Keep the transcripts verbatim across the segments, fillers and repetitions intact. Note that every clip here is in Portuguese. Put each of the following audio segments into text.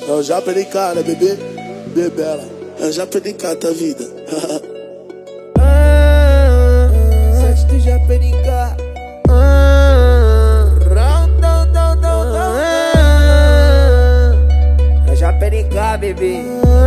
É o Japa de cara, bebê, bebela. É o Japa de cara, tá vida. Sete do Japa de cara. É o Japa de cara, bebê.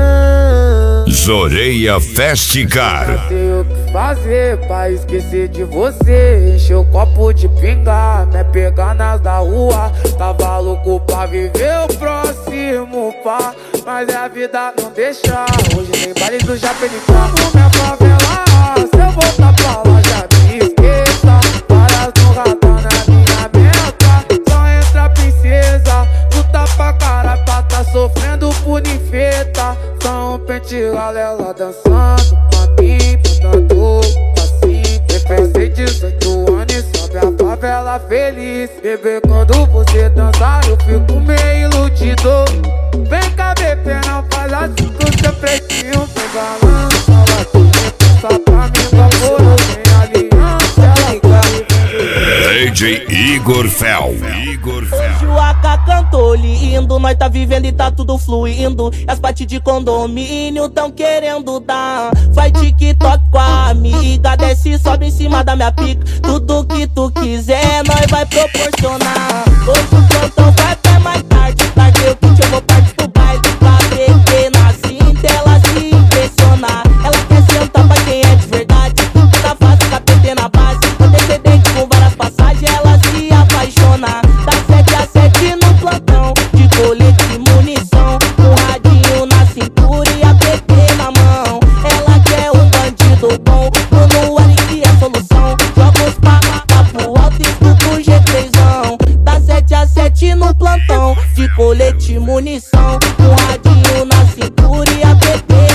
Zoreia Festicar. Não sei o que fazer pra esquecer de você. Encher o copo de pinga, me pegar nas da rua. Tava louco pra viver o próximo pá, mas a vida não deixa. Hoje tem baile do Japenicano, minha favela. Se eu voltar pra lá já me esqueça. Várias no radar na minha meta. Só entra princesa, luta pra caralho pra tá sofrendo por ninfeta. Só um pente galela dançando pra mim, botando assim. Pensei dezoito anos e sobe a favela feliz. Bebê, quando você dançar eu fico meio iludido. Vem cá, bebê, não faz assim com seu pretinho. Vem balança, ela tem passa pra mim, favor, sem aliança. Ela D J Igor Fel. Igor Fel. Hoje o A K cantou lindo, nós tá vivendo e tá tudo fluindo. E as partes de condomínio tão querendo dar. Faz TikTok com a amiga, desce e sobe em cima da minha pica. Tudo que tu quiser, nós vai proporcionar. Hoje o plantão vai até mais tarde. Larguei o kit, eu vou partir pro baile. Pra beber na cinta, ela se impressionar. Ela quer sentar pra quem é de verdade. Toda fase, capetê na base. Antecedente com várias passagens, ela se apaixona. Da sete a sete no plantão, de colete e munição. Com radinho na cintura e a P T na mão. Ela quer um bandido bom, no ar que é solução. Joga os papas pro alto e escuta o G trêsão. Da sete a sete no plantão, de colete e munição. Com radinho na cintura e a P T